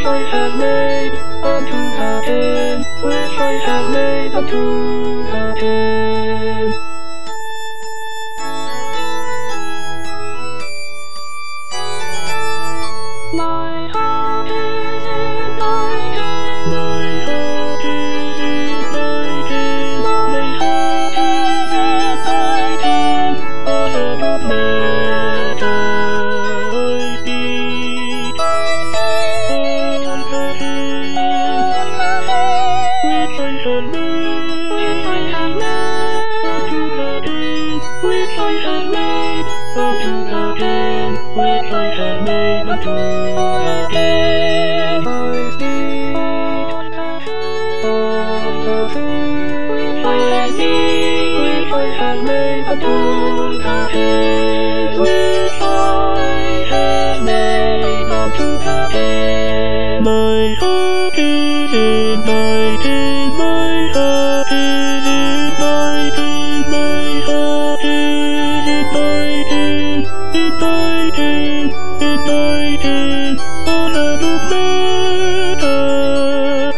I have made unto heaven, which I have made unto heaven. My heart is in thy hand. My heart is in thy hand. My heart is in thy hand. On a good matter I speak. On the hand which I have made, which I have made unto the hand, which I have made unto the hand. I speak on the hand which I have made unto the hand, which I have made unto the hand. My heart is in thy hand, my heart is in thy hand, my heart is in thy hand, in thy hand, in thy hand. On a good matter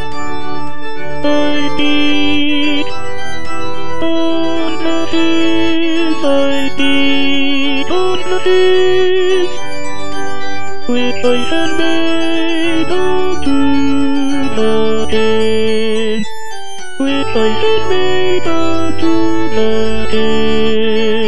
I speak. On the things I speak, on the things which I have made unto the hand, which I have made unto the hand.